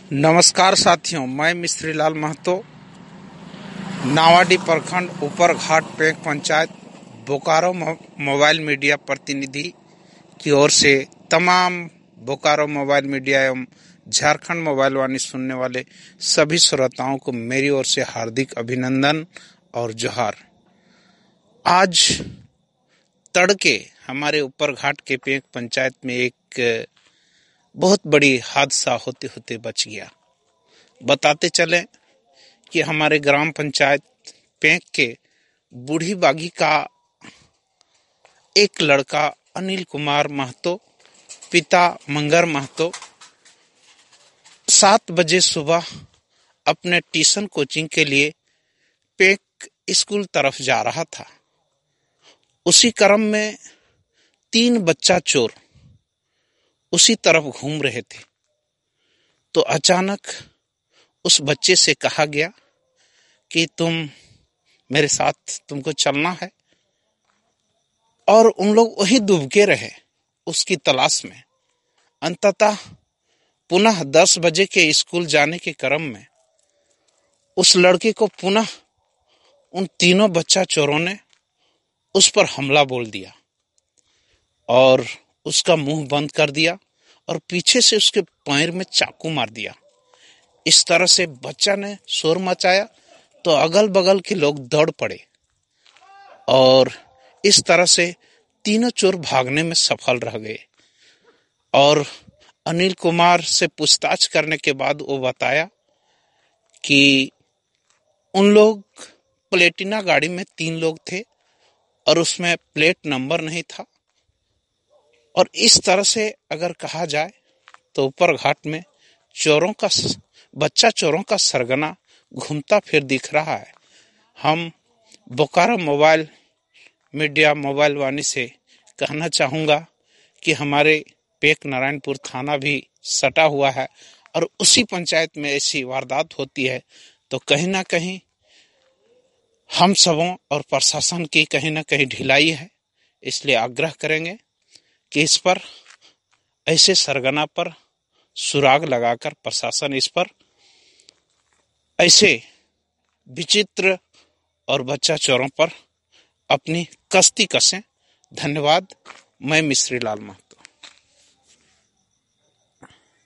नमस्कार साथियों, मैं मिस्त्री लाल महतो, नावाडी प्रखंड ऊपरघाट पेंक पंचायत बोकारो मोबाइल मीडिया प्रतिनिधि की ओर से तमाम बोकारो मोबाइल मीडिया एवं झारखंड मोबाइल वाणी सुनने वाले सभी श्रोताओं को मेरी ओर से हार्दिक अभिनंदन और जोहार। आज तड़के हमारे ऊपरघाट के पेंक पंचायत में एक बहुत बड़ी हादसा होते होते बच गया। बताते चले कि हमारे ग्राम पंचायत पेंक के बूढ़ी बागी का एक लड़का अनिल कुमार महतो, पिता मंगर महतो, 7 बजे सुबह अपने ट्यूशन कोचिंग के लिए पेंक स्कूल तरफ जा रहा था। उसी क्रम में 3 बच्चा चोर उसी तरफ घूम रहे थे, तो अचानक उस बच्चे से कहा गया कि तुम मेरे साथ, तुमको चलना है। और उन लोग वही दुबके रहे उसकी तलाश में। अंततः पुनः 10 बजे के स्कूल जाने के क्रम में उस लड़के को पुनः उन तीनों बच्चा चोरों ने उस पर हमला बोल दिया और उसका मुंह बंद कर दिया और पीछे से उसके पैर में चाकू मार दिया। इस तरह से बच्चा ने शोर मचाया तो अगल बगल के लोग दौड़ पड़े और इस तरह से तीनों चोर भागने में सफल रह गए। और अनिल कुमार से पूछताछ करने के बाद वो बताया कि उन लोग प्लेटिना गाड़ी में 3 लोग थे और उसमें प्लेट नंबर नहीं था। और इस तरह से अगर कहा जाए तो ऊपरघाट में बच्चा चोरों का सरगना घूमता फिर दिख रहा है। हम Bokaro mobile media mobile Vaani से कहना चाहूँगा कि हमारे पेंक नारायणपुर थाना भी सटा हुआ है और उसी पंचायत में ऐसी वारदात होती है, तो कहीं ना कहीं हम सबों और प्रशासन की कहीं ना कहीं ढिलाई है। इसलिए आग्रह करेंगे कि इस पर, ऐसे सरगना पर सुराग लगाकर प्रशासन इस पर ऐसे विचित्र और बच्चा चोरों पर अपनी कश्ती कसे। धन्यवाद। मैं मिस्त्री लाल महतो।